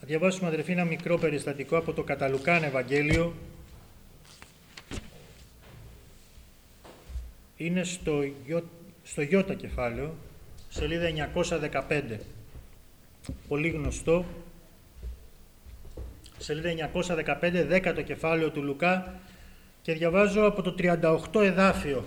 Θα διαβάσουμε, αδερφοί, ένα μικρό περιστατικό από το κατά Λουκάν Ευαγγέλιο. Είναι στο Ιώτα κεφάλαιο, σελίδα 915. Πολύ γνωστό. Σελίδα 915, 10ο κεφάλαιο του Λουκά, και διαβάζω από το 38 εδάφιο.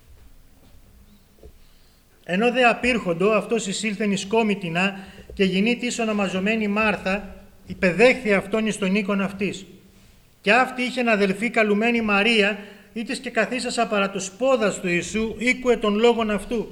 Ενώ δε απήρχοντο, αυτός εισήλθεν εις κόμητινα και γινήτη εις ονομαζομένη Μάρθα, υπεδέχθη αυτόν εις τον οίκον αυτής. Και αυτή είχε αδελφή καλουμένη Μαρία, ήτης και καθίσασα παρά τους πόδας του Ιησού, ήκουε των λόγων αυτού.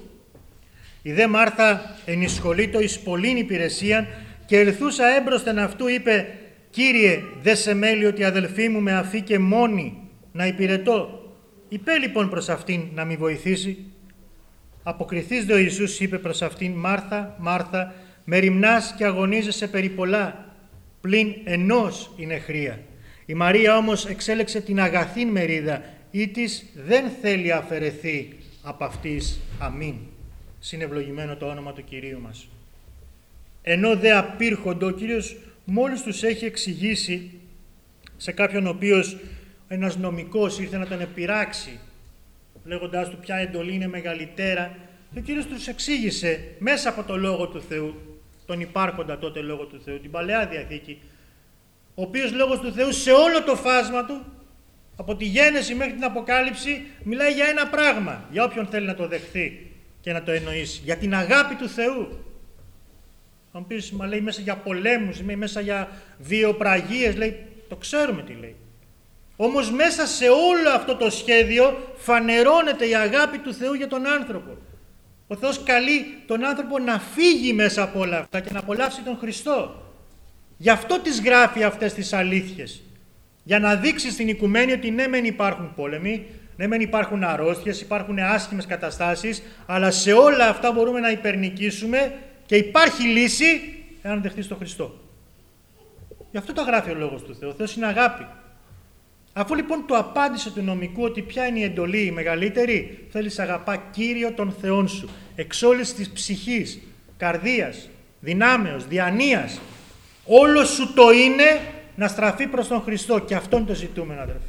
Η δε Μάρθα ενισχολείτο εις πολλήν υπηρεσίαν, και ελθούσα έμπροσθεν αυτού είπε: Κύριε, δε σε μέλει ότι η αδελφή μου με αφήκε μόνη να υπηρετώ. Είπε λοιπόν προς αυτήν να μη βοηθήσει. Αποκριθείς δε ο Ιησούς είπε προς αυτήν: Μάρθα, Μάρθα, με ρημνάς και αγωνίζεσαι περί πολλά, πλην ενός είναι χρία. Η Μαρία όμως εξέλεξε την αγαθήν μερίδα, ή της δεν θέλει αφαιρεθεί από αυτής. Αμήν. Συνευλογημένο το όνομα του Κυρίου μας. Ενώ δε απήρχοντο, ο Κύριος μόλις τους έχει εξηγήσει σε κάποιον ο οποίος, ένας νομικός, ήρθε να τον επειράξει, λέγοντάς του ποια εντολή είναι μεγαλύτερα, και ο Κύριος τους εξήγησε μέσα από το Λόγο του Θεού, τον υπάρχοντα τότε Λόγο του Θεού, την Παλαιά Διαθήκη, ο οποίος Λόγος του Θεού σε όλο το φάσμα του, από τη Γένεση μέχρι την Αποκάλυψη, μιλάει για ένα πράγμα, για όποιον θέλει να το δεχθεί και να το εννοήσει, για την αγάπη του Θεού. Θα μου πεις, μα λέει μέσα για πολέμους, μέσα για βιοπραγίες, λέει, το ξέρουμε τι λέει. Όμως μέσα σε όλο αυτό το σχέδιο φανερώνεται η αγάπη του Θεού για τον άνθρωπο. Ο Θεός καλεί τον άνθρωπο να φύγει μέσα από όλα αυτά και να απολαύσει τον Χριστό. Γι' αυτό τις γράφει αυτές τις αλήθειες. Για να δείξει στην οικουμένη ότι ναι μεν υπάρχουν πόλεμοι, ναι μεν υπάρχουν αρρώστιες, υπάρχουν άσχημες καταστάσεις, αλλά σε όλα αυτά μπορούμε να υπερνικήσουμε και υπάρχει λύση εάν δεχτείς τον Χριστό. Γι' αυτό το γράφει ο Λόγος του Θεού. Ο Θεός είναι αγάπη. Αφού λοιπόν του απάντησε του νομικού ότι ποια είναι η εντολή η μεγαλύτερη, θέλεις αγαπά Κύριο τον Θεόν σου, εξ όλης της ψυχής, καρδίας, δυνάμεως, διανοίας, όλο σου το είναι να στραφεί προς τον Χριστό, και αυτό είναι το ζητούμενο, αδερφοί.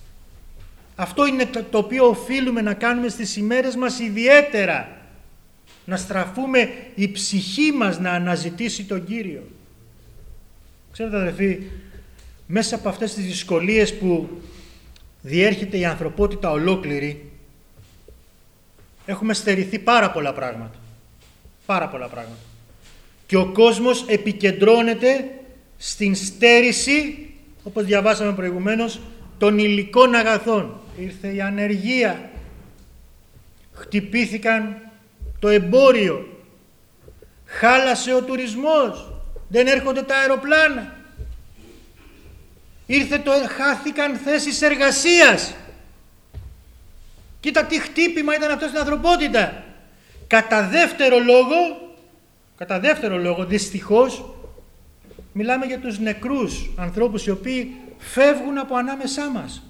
Αυτό είναι το οποίο οφείλουμε να κάνουμε στις ημέρες μας ιδιαίτερα, να στραφούμε η ψυχή μας να αναζητήσει τον Κύριο. Ξέρετε, αδερφοί, μέσα από αυτές τις δυσκολίες που διέρχεται η ανθρωπότητα ολόκληρη, έχουμε στερηθεί πάρα πολλά πράγματα. Πάρα πολλά πράγματα. Και ο κόσμος επικεντρώνεται στην στέρηση, όπως διαβάσαμε προηγουμένως, των υλικών αγαθών. Ήρθε η ανεργία, χτυπήθηκαν το εμπόριο, χάλασε ο τουρισμός, δεν έρχονται τα αεροπλάνα. Χάθηκαν θέσεις εργασίας. Κοίτα τι χτύπημα ήταν αυτό στην ανθρωπότητα. Κατά δεύτερο λόγο, δυστυχώς, μιλάμε για τους νεκρούς ανθρώπους οι οποίοι φεύγουν από ανάμεσά μας.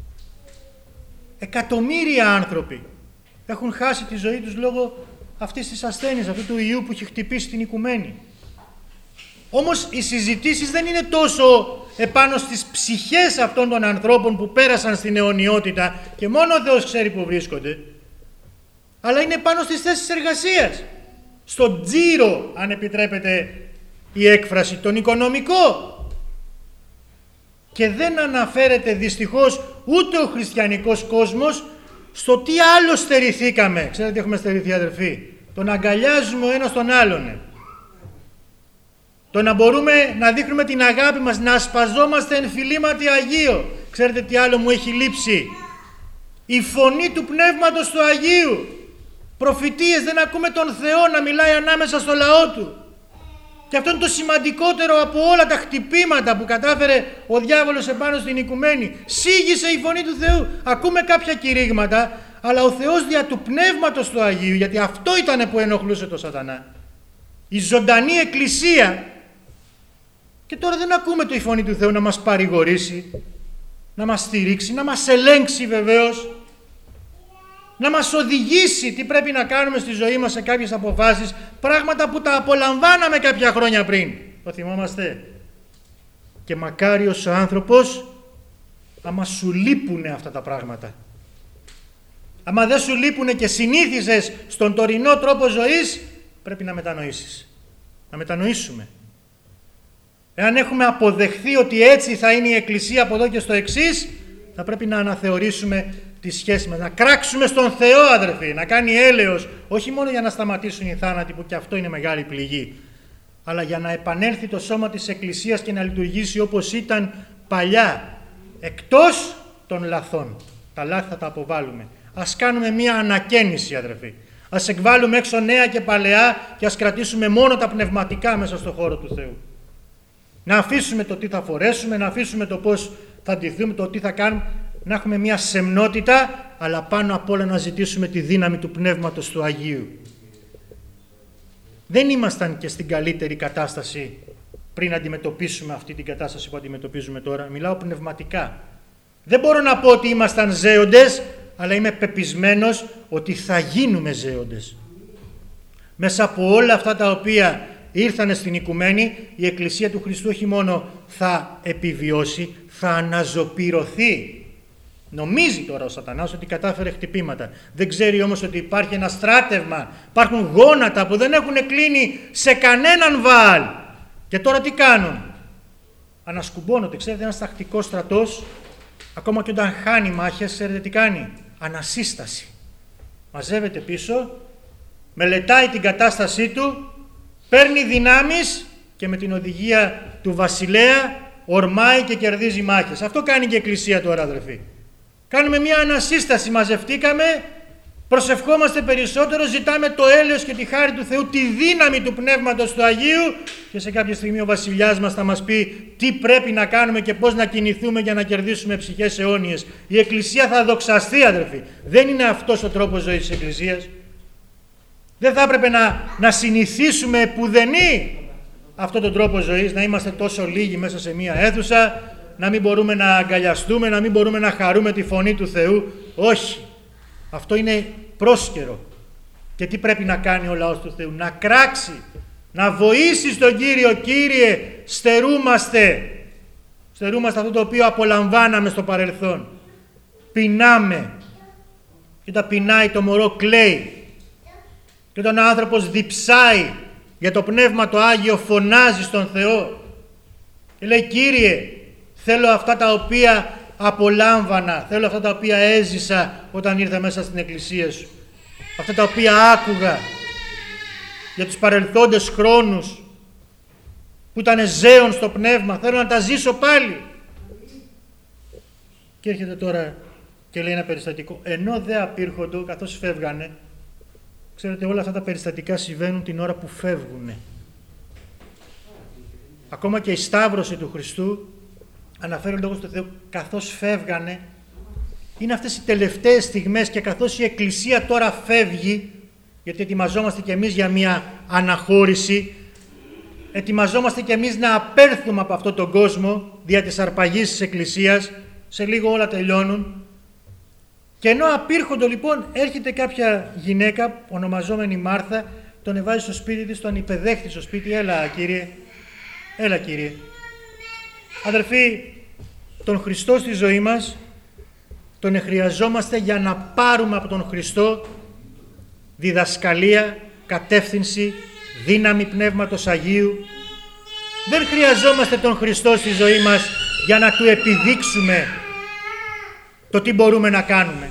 Εκατομμύρια άνθρωποι έχουν χάσει τη ζωή τους λόγω αυτής της ασθένειας, αυτού του ιού που έχει χτυπήσει την οικουμένη. Όμως οι συζητήσεις δεν είναι τόσο επάνω στις ψυχές αυτών των ανθρώπων που πέρασαν στην αιωνιότητα και μόνο ο Θεός ξέρει που βρίσκονται, αλλά είναι πάνω στις θέσεις εργασίας, στον τζίρο, αν επιτρέπετε η έκφραση, τον οικονομικό. Και δεν αναφέρεται δυστυχώς ούτε ο χριστιανικός κόσμος στο τι άλλο στερηθήκαμε. Ξέρετε τι έχουμε στερηθεί, αδερφοί? Τον αγκαλιάζουμε ο ένας τον άλλον. Το να μπορούμε να δείχνουμε την αγάπη μας, να ασπαζόμαστε εν φιλήματι Αγίο. Ξέρετε τι άλλο μου έχει λείψει? Η φωνή του Πνεύματος του Αγίου. Προφητείες, δεν ακούμε τον Θεό να μιλάει ανάμεσα στο λαό του. Και αυτό είναι το σημαντικότερο από όλα τα χτυπήματα που κατάφερε ο διάβολος επάνω στην οικουμένη. Σίγησε η φωνή του Θεού. Ακούμε κάποια κηρύγματα, αλλά ο Θεός δια του Πνεύματος του Αγίου, γιατί αυτό ήταν που ενοχλούσε τον Σατανά. Η ζωντανή εκκλησία. Και τώρα δεν ακούμε η φωνή του Θεού να μας παρηγορήσει, να μας στηρίξει, να μας ελέγξει βεβαίως, να μας οδηγήσει τι πρέπει να κάνουμε στη ζωή μας σε κάποιες αποφάσεις, πράγματα που τα απολαμβάναμε κάποια χρόνια πριν. Το θυμόμαστε? και μακάριος ο άνθρωπος άμα σου λείπουνε αυτά τα πράγματα. Άμα δεν σου λείπουνε και συνήθισες στον τωρινό τρόπο ζωής, πρέπει να μετανοήσεις. Να μετανοήσουμε. Εάν έχουμε αποδεχθεί ότι έτσι θα είναι η Εκκλησία από εδώ και στο εξής, θα πρέπει να αναθεωρήσουμε τη σχέση μας. Να κράξουμε στον Θεό, αδερφοί, να κάνει έλεος, όχι μόνο για να σταματήσουν οι θάνατοι, που και αυτό είναι μεγάλη πληγή, αλλά για να επανέλθει το σώμα της Εκκλησίας και να λειτουργήσει όπως ήταν παλιά, εκτός των λαθών. Τα λάθη θα τα αποβάλουμε. Ας κάνουμε μία ανακαίνιση, αδερφοί. Ας εκβάλουμε έξω νέα και παλαιά και ας κρατήσουμε μόνο τα πνευματικά μέσα στον χώρο του Θεού. Να αφήσουμε το τι θα φορέσουμε, να αφήσουμε το πώς θα ντυθούμε, το τι θα κάνουμε, να έχουμε μία σεμνότητα, αλλά πάνω απ' όλα να ζητήσουμε τη δύναμη του Πνεύματος του Αγίου. Δεν ήμασταν και στην καλύτερη κατάσταση πριν αντιμετωπίσουμε αυτή την κατάσταση που αντιμετωπίζουμε τώρα. Μιλάω πνευματικά. Δεν μπορώ να πω ότι ήμασταν ζέοντες, αλλά είμαι πεπισμένος ότι θα γίνουμε ζέοντες. Μέσα από όλα αυτά τα οποία ήρθανε στην οικουμένη, η Εκκλησία του Χριστού όχι μόνο θα επιβιώσει, θα αναζωπυρωθεί. Νομίζει τώρα ο σατανάς ότι κατάφερε χτυπήματα. Δεν ξέρει όμως ότι υπάρχει ένα στράτευμα, υπάρχουν γόνατα που δεν έχουν κλείνει σε κανέναν Βαάλ. Και τώρα τι κάνουν? Ανασκουμπώνονται. Ξέρετε, ένας τακτικός στρατός, ακόμα και όταν χάνει μάχες, ξέρετε τι κάνει? Ανασύσταση. Μαζεύεται πίσω, μελετάει την κατάστασή του, παίρνει δυνάμεις και με την οδηγία του βασιλέα ορμάει και κερδίζει μάχες. Αυτό κάνει και η Εκκλησία τώρα, αδερφοί. Κάνουμε μια ανασύσταση, μαζευτήκαμε, προσευχόμαστε περισσότερο, ζητάμε το έλεος και τη χάρη του Θεού, τη δύναμη του Πνεύματος του Αγίου, και σε κάποια στιγμή ο βασιλιάς μας θα μας πει τι πρέπει να κάνουμε και πώς να κινηθούμε για να κερδίσουμε ψυχές αιώνιες. Η Εκκλησία θα δοξαστεί, αδερφοί. Δεν είναι αυτός ο τρόπος ζωής της Εκκλησίας? Δεν θα έπρεπε να συνηθίσουμε επουδενή αυτόν τον τρόπο ζωής, να είμαστε τόσο λίγοι μέσα σε μία αίθουσα, να μην μπορούμε να αγκαλιαστούμε, να μην μπορούμε να χαρούμε τη φωνή του Θεού? Όχι. Αυτό είναι πρόσκαιρο. Και τι πρέπει να κάνει ο λαός του Θεού? Να κράξει, να βοήσει στον Κύριο. Κύριε, στερούμαστε αυτό το οποίο απολαμβάναμε στο παρελθόν. Πεινάμε. Και όταν πεινάει το μωρό κλαίει. Και όταν ο άνθρωπος διψάει για το Πνεύμα το Άγιο, φωνάζει στον Θεό και λέει: Κύριε, θέλω αυτά τα οποία απολάμβανα, θέλω αυτά τα οποία έζησα όταν ήρθα μέσα στην Εκκλησία σου, αυτά τα οποία άκουγα για τους παρελθόντες χρόνους που ήταν ζέον στο πνεύμα, θέλω να τα ζήσω πάλι. Και έρχεται τώρα και λέει ένα περιστατικό: ενώ δε απήρχοντο, καθώς φεύγανε. Ξέρετε, όλα αυτά τα περιστατικά συμβαίνουν την ώρα που φεύγουνε. Ακόμα και η Σταύρωση του Χριστού, αναφέρει ο Λόγος του Θεού, καθώς φεύγανε. Είναι αυτές οι τελευταίες στιγμές, και καθώς η Εκκλησία τώρα φεύγει, γιατί ετοιμαζόμαστε κι εμείς για μια αναχώρηση, ετοιμαζόμαστε κι εμείς να απέρθουμε από αυτόν τον κόσμο δια της αρπαγής της Εκκλησίας, σε λίγο όλα τελειώνουν. Και ενώ απήρχοντο λοιπόν, έρχεται κάποια γυναίκα ονομαζόμενη Μάρθα, τον εβάζει στο σπίτι της, τον υπεδέχθη στο σπίτι. Έλα Κύριε, έλα Κύριε. Αδερφοί, τον Χριστό στη ζωή μας τον χρειαζόμαστε για να πάρουμε από τον Χριστό διδασκαλία, κατεύθυνση, δύναμη Πνεύματος Αγίου. Δεν χρειαζόμαστε τον Χριστό στη ζωή μας για να του επιδείξουμε το τι μπορούμε να κάνουμε.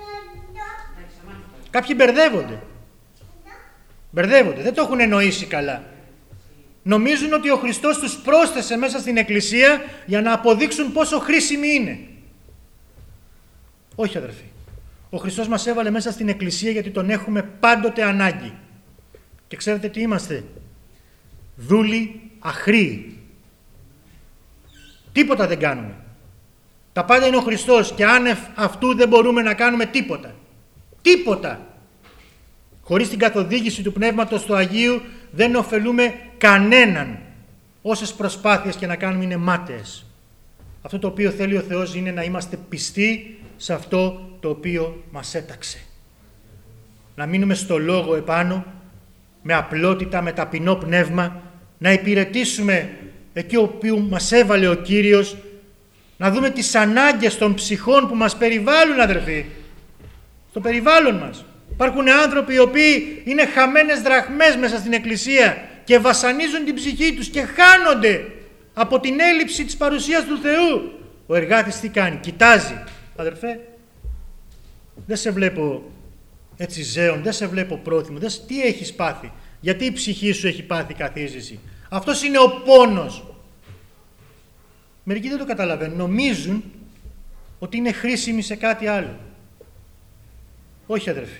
Κάποιοι μπερδεύονται, δεν το έχουν εννοήσει καλά. Νομίζουν ότι ο Χριστός τους πρόσθεσε μέσα στην Εκκλησία για να αποδείξουν πόσο χρήσιμοι είναι. Όχι, αδερφοί. Ο Χριστός μας έβαλε μέσα στην Εκκλησία γιατί τον έχουμε πάντοτε ανάγκη. Και ξέρετε τι είμαστε? Δούλοι αχρήοι. Τίποτα δεν κάνουμε. Τα πάντα είναι ο Χριστός και άνευ αυτού δεν μπορούμε να κάνουμε τίποτα. Τίποτα. Χωρίς την καθοδήγηση του Πνεύματος του Αγίου δεν ωφελούμε κανέναν. Όσες προσπάθειες και να κάνουμε είναι μάταιες. Αυτό το οποίο θέλει ο Θεός είναι να είμαστε πιστοί σε αυτό το οποίο μας έταξε. Να μείνουμε στο λόγο επάνω, με απλότητα, με ταπεινό πνεύμα, να υπηρετήσουμε εκεί όπου μας έβαλε ο Κύριος, να δούμε τις ανάγκες των ψυχών που μας περιβάλλουν, αδερφοί. Στο περιβάλλον μας υπάρχουν άνθρωποι οι οποίοι είναι χαμένες δραχμές μέσα στην Εκκλησία και βασανίζουν την ψυχή τους και χάνονται από την έλλειψη της παρουσίας του Θεού. Ο εργάτης τι κάνει? Κοιτάζει. Αδερφέ, δεν σε βλέπω έτσι ζέον, δεν σε βλέπω πρόθυμο, τι έχεις πάθει? Γιατί η ψυχή σου έχει πάθει καθίζηση? Αυτός είναι ο πόνος. Μερικοί δεν το καταλαβαίνουν, νομίζουν ότι είναι χρήσιμοι σε κάτι άλλο. Όχι, αδερφοί.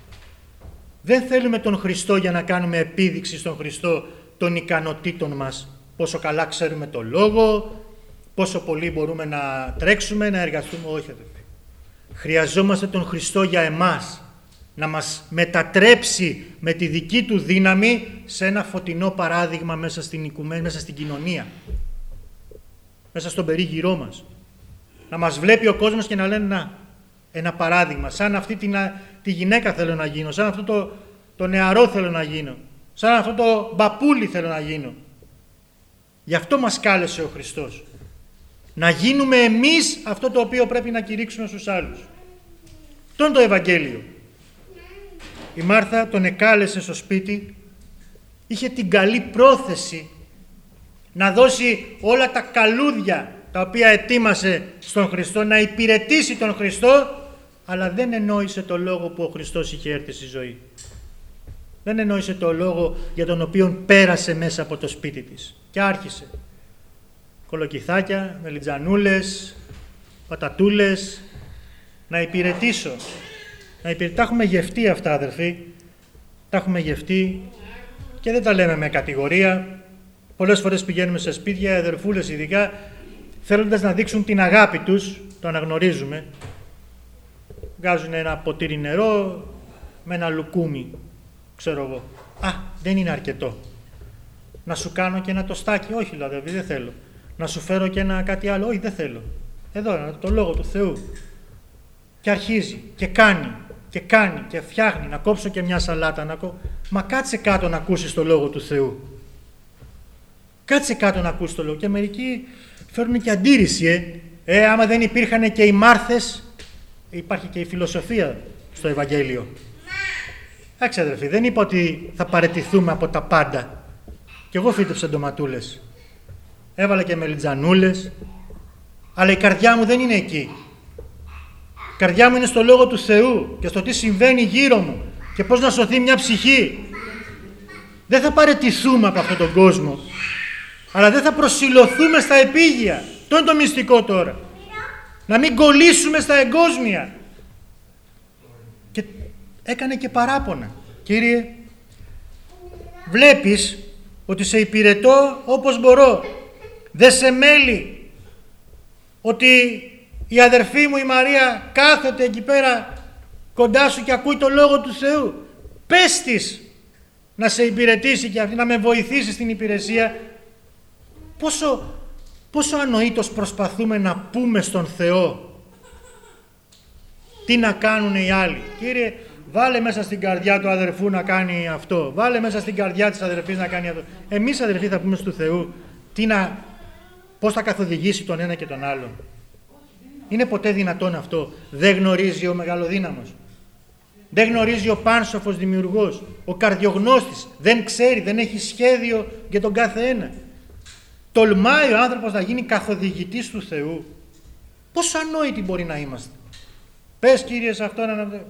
Δεν θέλουμε τον Χριστό για να κάνουμε επίδειξη στον Χριστό των ικανοτήτων μας. Πόσο καλά ξέρουμε το λόγο, πόσο πολύ μπορούμε να τρέξουμε, να εργαστούμε. Όχι, αδερφοί. Χρειαζόμαστε τον Χριστό για εμάς, να μας μετατρέψει με τη δική του δύναμη σε ένα φωτεινό παράδειγμα μέσα στην οικουμένη, μέσα στην κοινωνία, μέσα στον περίγυρό μας. Να μας βλέπει ο κόσμος και να λένε να, ένα παράδειγμα, σαν αυτή τη γυναίκα θέλω να γίνω, σαν αυτό το νεαρό θέλω να γίνω, σαν αυτό το μπαπούλι θέλω να γίνω. Γι' αυτό μας κάλεσε ο Χριστός. Να γίνουμε εμείς αυτό το οποίο πρέπει να κηρύξουμε στους άλλους. Αυτό είναι το Ευαγγέλιο. Η Μάρθα τον εκάλεσε στο σπίτι, είχε την καλή πρόθεση να δώσει όλα τα καλούδια τα οποία ετοίμασε στον Χριστό, να υπηρετήσει τον Χριστό, αλλά δεν εννοήσε το λόγο που ο Χριστός είχε έρθει στη ζωή. Δεν εννοήσε το λόγο για τον οποίο πέρασε μέσα από το σπίτι της. Και άρχισε. Κολοκυθάκια, μελιτζανούλες, πατατούλες, να υπηρετήσω. Τα έχουμε γευτεί αυτά, αδερφοί. Τα έχουμε γευτεί και δεν τα λέμε με κατηγορία. Πολλές φορές πηγαίνουμε σε σπίτια, αδερφούλες ειδικά, θέλοντας να δείξουν την αγάπη τους, το αναγνωρίζουμε. Βγάζουν ένα ποτήρι νερό με ένα λουκούμι, ξέρω εγώ. Δεν είναι αρκετό. Να σου κάνω και ένα τοστάκι? Όχι, δηλαδή, δεν θέλω. Να σου φέρω και ένα κάτι άλλο? Όχι, δεν θέλω. Εδώ, το λόγο του Θεού. Και αρχίζει και κάνει και φτιάχνει, να κόψω και μια σαλάτα. Μα κάτσε κάτω να ακούσεις το λόγο του Θεού. Κάτσε κάτω να ακούσεις το λόγο. Και μερικοί φέρνουν και αντίρρηση. Άμα δεν υπήρχαν και οι Μάρθες, υπάρχει και η φιλοσοφία στο Ευαγγέλιο. Εντάξει, αδερφοί, δεν είπα ότι θα παραιτηθούμε από τα πάντα. Κι εγώ φύτεψα ντοματούλες. Έβαλα και μελιτζανούλες. Αλλά η καρδιά μου δεν είναι εκεί. Η καρδιά μου είναι στο λόγο του Θεού και στο τι συμβαίνει γύρω μου και πώς να σωθεί μια ψυχή. Δεν θα παραιτηθούμε από αυτόν τον κόσμο, αλλά δεν θα προσιλωθούμε στα επίγεια. Το είναι το μυστικό τώρα. Να μην κολλήσουμε στα εγκόσμια. Και έκανε και παράπονα. Κύριε, βλέπεις ότι σε υπηρετώ όπως μπορώ. Δεν σε μέλει ότι η αδερφή μου η Μαρία κάθεται εκεί πέρα κοντά σου και ακούει το λόγο του Θεού. Πες της να σε υπηρετήσει και αυτή, να με βοηθήσει στην υπηρεσία. Πόσο ανοήτως προσπαθούμε να πούμε στον Θεό τι να κάνουν οι άλλοι. Κύριε, βάλε μέσα στην καρδιά του αδερφού να κάνει αυτό. Βάλε μέσα στην καρδιά της αδερφής να κάνει αυτό. Εμείς, αδερφοί, θα πούμε στο Θεού πώς θα καθοδηγήσει τον ένα και τον άλλον. Είναι ποτέ δυνατόν αυτό? Δεν γνωρίζει ο μεγαλοδύναμος. Δεν γνωρίζει ο πάνσοφος δημιουργός. Ο καρδιογνώστης δεν ξέρει, δεν έχει σχέδιο για τον κάθε ένα. Τολμάει ο άνθρωπος να γίνει καθοδηγητής του Θεού. Πόσο ανόητοι μπορεί να είμαστε? Πες, Κύριε, σε αυτό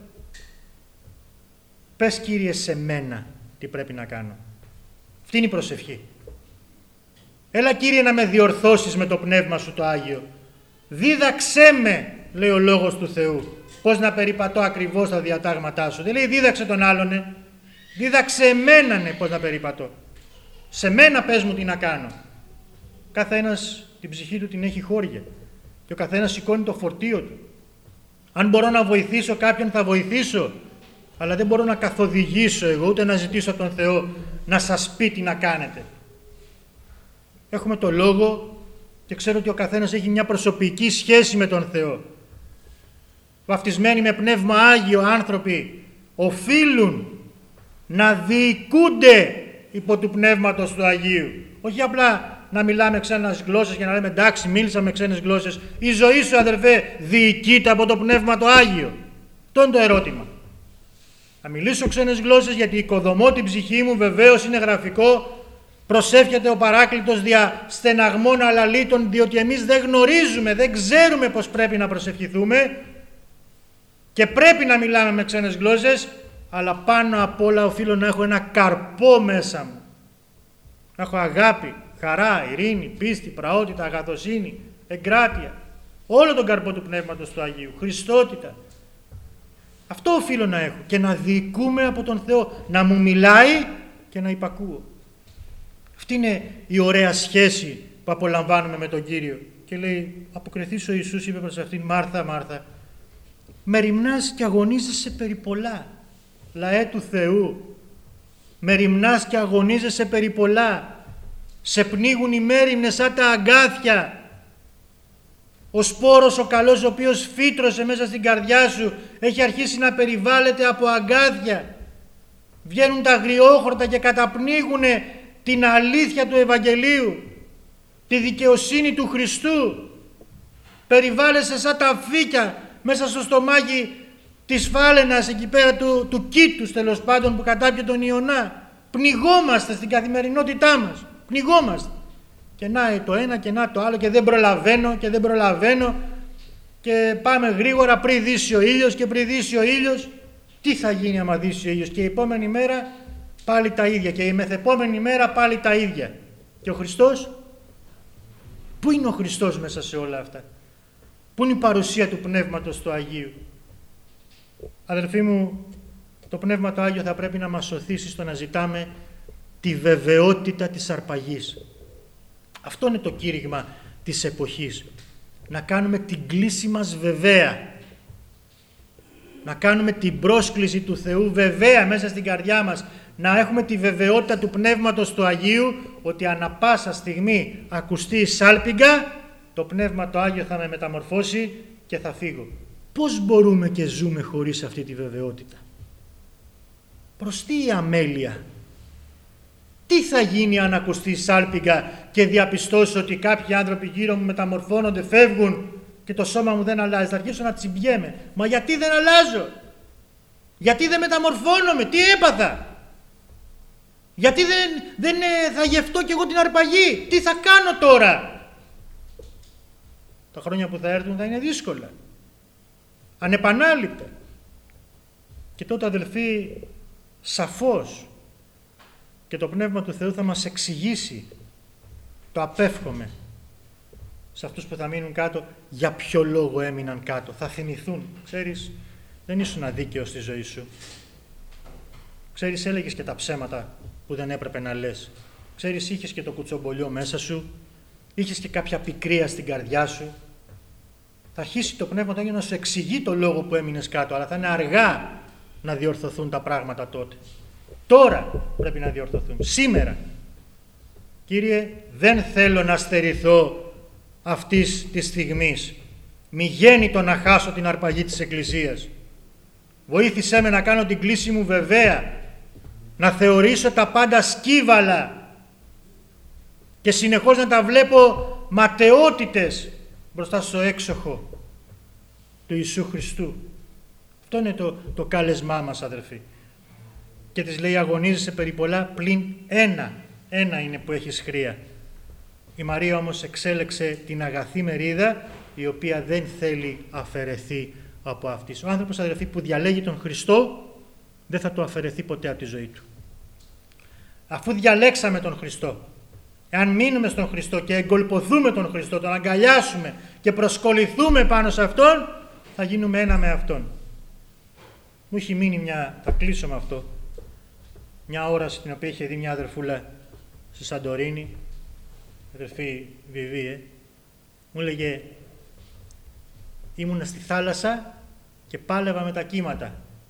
πες, Κύριε, σε μένα τι πρέπει να κάνω. Αυτή είναι η προσευχή. Έλα, Κύριε, να με διορθώσεις με το πνεύμα σου το Άγιο. Δίδαξέ με, λέει ο λόγος του Θεού, πώς να περιπατώ ακριβώς τα διατάγματά σου. Δεν λέει δίδαξε τον άλλον, δίδαξε εμένα πώς να περιπατώ. Σε μένα πες μου τι να κάνω. Κάθε ένας την ψυχή του την έχει χώρια και ο καθένας σηκώνει το φορτίο του. Αν μπορώ να βοηθήσω κάποιον θα βοηθήσω, αλλά δεν μπορώ να καθοδηγήσω εγώ, ούτε να ζητήσω από τον Θεό να σας πει τι να κάνετε. Έχουμε το λόγο και ξέρω ότι ο καθένας έχει μια προσωπική σχέση με τον Θεό. Βαφτισμένοι με πνεύμα Άγιο άνθρωποι οφείλουν να διοικούνται υπό του Πνεύματος του Αγίου. Όχι απλά να μιλάμε ξένες γλώσσες και να λέμε εντάξει, μίλησα με ξένες γλώσσες. Η ζωή σου, αδερφέ, διοικείται από το Πνεύμα το Άγιο. Αυτό είναι το ερώτημα. Να μιλήσω ξένες γλώσσες γιατί οικοδομώ την ψυχή μου, βεβαίως είναι γραφικό. Προσεύχεται ο Παράκλητος δια στεναγμών αλαλήτων, διότι εμείς δεν γνωρίζουμε, δεν ξέρουμε πώς πρέπει να προσευχηθούμε και πρέπει να μιλάμε με ξένες γλώσσες, αλλά πάνω απ' όλα οφείλω να έχω ένα καρπό μέσα μου. Να έχω αγάπη, χαρά, ειρήνη, πίστη, πραότητα, αγαθοσύνη, εγκράτεια. Όλο τον καρπό του Πνεύματος του Αγίου, Χριστότητα. Αυτό οφείλω να έχω και να διοικούμε από τον Θεό, να μου μιλάει και να υπακούω. Αυτή είναι η ωραία σχέση που απολαμβάνουμε με τον Κύριο. Και λέει, αποκριθείς ο Ιησούς, είπε προς αυτήν, Μάρθα, Μάρθα, μεριμνάς και αγωνίζεσαι περί πολλά. Λαέ του Θεού, μεριμνάς και αγωνίζεσαι περί πολλά. Σε πνίγουν οι μέριμνες σαν τα αγκάθια. Ο σπόρος ο καλός, ο οποίος φύτρωσε μέσα στην καρδιά σου, έχει αρχίσει να περιβάλλεται από αγκάθια. Βγαίνουν τα αγριόχορτα και καταπνίγουν την αλήθεια του Ευαγγελίου, τη δικαιοσύνη του Χριστού. Περιβάλλεσαι σαν τα φύκια μέσα στο στομάχι της φάλαινας εκεί πέρα του κήτους, τέλος πάντων, που κατάπιε τον Ιωνά. Πνιγόμαστε στην καθημερινότητά μας. Πνιγόμαστε. Και να το ένα και να το άλλο και δεν προλαβαίνω και πάμε γρήγορα πριν δύσει ο ήλιος και πριν δύσει ο ήλιος. Τι θα γίνει άμα δύσει ο ήλιος? Και η επόμενη μέρα πάλι τα ίδια και η μεθεπόμενη μέρα πάλι τα ίδια. Και ο Χριστός, πού είναι ο Χριστός μέσα σε όλα αυτά? Πού είναι η παρουσία του Πνεύματος του Αγίου? Αδελφοί μου, το Πνεύμα το Άγιο θα πρέπει να μας οθήσει στο να ζητάμε τη βεβαιότητα της αρπαγής. Αυτό είναι το κήρυγμα της εποχής. Να κάνουμε την κλήση μας βεβαία. Να κάνουμε την πρόσκληση του Θεού βεβαία μέσα στην καρδιά μας. Να έχουμε τη βεβαιότητα του Πνεύματος του Αγίου ότι ανα πάσα στιγμή ακουστεί η σάλπιγγα, το Πνεύμα το Άγιο θα με μεταμορφώσει και θα φύγω. Πώς μπορούμε και ζούμε χωρίς αυτή τη βεβαιότητα? Προς τι η αμέλεια? Τι θα γίνει αν ακουστεί η σάλπιγγα και διαπιστώσω ότι κάποιοι άνθρωποι γύρω μου μεταμορφώνονται, φεύγουν και το σώμα μου δεν αλλάζει? Θα αρχίσω να τσιμπιέμαι. Μα γιατί δεν αλλάζω? Γιατί δεν μεταμορφώνομαι? Τι έπαθα? Γιατί δεν θα γευτώ κι εγώ την αρπαγή? Τι θα κάνω τώρα? Τα χρόνια που θα έρθουν θα είναι δύσκολα, ανεπανάληπτα. Και τότε, αδελφοί, σαφώς και το Πνεύμα του Θεού θα μας εξηγήσει, το απέφχομαι, σε αυτούς που θα μείνουν κάτω, για ποιο λόγο έμειναν κάτω. Θα θυμηθούν. Ξέρεις, δεν ήσουν αδίκαιος στη ζωή σου. Ξέρεις, έλεγες και τα ψέματα που δεν έπρεπε να λες. Ξέρεις, είχες και το κουτσομπολιό μέσα σου. Είχες και κάποια πικρία στην καρδιά σου. Θα αρχίσει το Πνεύμα του Άγιο να σου εξηγεί το λόγο που έμεινες κάτω, αλλά θα είναι αργά να διορθωθούν τα πράγματα τότε. Τώρα πρέπει να διορθωθούν. Σήμερα. Κύριε, δεν θέλω να στερηθώ αυτής της στιγμής. Μη γέννητο να χάσω την αρπαγή της Εκκλησίας. Βοήθησέ με να κάνω την κλήση μου βεβαία, να θεωρήσω τα πάντα σκύβαλα και συνεχώς να τα βλέπω ματαιότητες μπροστά στο έξοχο του Ιησού Χριστού. Αυτό είναι το κάλεσμά μας, αδερφοί. Και της λέει, αγωνίζεσαι περί πολλά, πλην ένα είναι που έχεις χρία. Η Μαρία όμως εξέλεξε την αγαθή μερίδα, η οποία δεν θέλει αφαιρεθεί από αυτής. Ο άνθρωπος, αδερφοί, που διαλέγει τον Χριστό, δεν θα το αφαιρεθεί ποτέ από τη ζωή του. Αφού διαλέξαμε τον Χριστό, εάν μείνουμε στον Χριστό και εγκολποθούμε τον Χριστό, τον αγκαλιάσουμε και προσκοληθούμε πάνω σε Αυτόν, θα γίνουμε ένα με Αυτόν. Μου έχει μείνει θα κλείσω με αυτό, μια ώρα στην οποία είχε δει μια αδερφούλα στη Σαντορίνη, αδερφή Βιβίε, μου έλεγε, ήμουνα στη θάλασσα και πάλευα με τα κύματα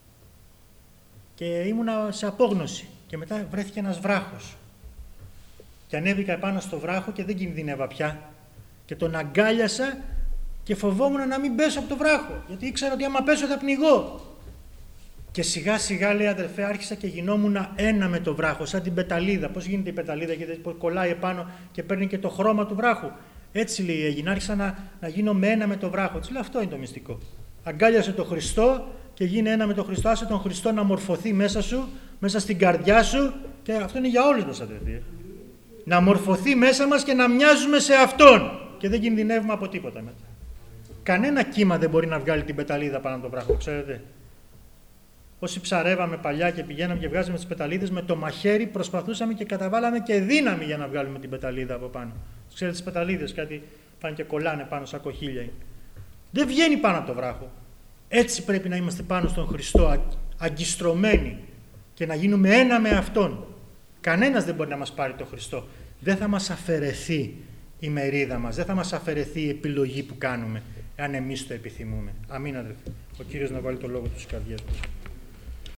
και ήμουνα σε απόγνωση και μετά βρέθηκε ένας βράχος και ανέβηκα επάνω στο βράχο και δεν κινδυνεύα πια και τον αγκάλιασα και φοβόμουν να μην πέσω από το βράχο, γιατί ήξερα ότι άμα πέσω θα πνιγώ. Και σιγά σιγά, λέει, αδερφέ, άρχισα και γινόμουν ένα με το βράχο, σαν την πεταλίδα. Πώς γίνεται η πεταλίδα, γιατί κολλάει επάνω και παίρνει και το χρώμα του βράχου. Έτσι, λέει, έγινε. Άρχισα να γίνω με ένα με το βράχο. Της λέω, αυτό είναι το μυστικό. Αγκάλιασε τον Χριστό και γίνει ένα με τον Χριστό. Άσε τον Χριστό να μορφωθεί μέσα σου, μέσα στην καρδιά σου. Και αυτό είναι για όλους μας, αδερφοί. Να μορφωθεί μέσα μας και να μοιάζουμε σε Αυτόν. Και δεν κινδυνεύουμε από τίποτα μετά. Κανένα κύμα δεν μπορεί να βγάλει την πεταλίδα πάνω από το βράχο, ξέρετε. Όσοι ψαρεύαμε παλιά και πηγαίναμε και βγάζαμε τις πεταλίδες, με το μαχαίρι προσπαθούσαμε και καταβάλαμε και δύναμη για να βγάλουμε την πεταλίδα από πάνω. Ξέρετε, τις πεταλίδες κάτι πάνε και κολλάνε πάνω σαν κοχύλια. Δεν βγαίνει πάνω από το βράχο. Έτσι πρέπει να είμαστε πάνω στον Χριστό, αγκιστρωμένοι και να γίνουμε ένα με Αυτόν. Κανένας δεν μπορεί να μας πάρει τον Χριστό. Δεν θα μας αφαιρεθεί η μερίδα μας, δεν θα μας αφαιρεθεί η επιλογή που κάνουμε, αν εμείς το επιθυμούμε. Αμήν, αδελφοί. Ο Κύριος να βάλει το λόγο του στις καρδιές μας.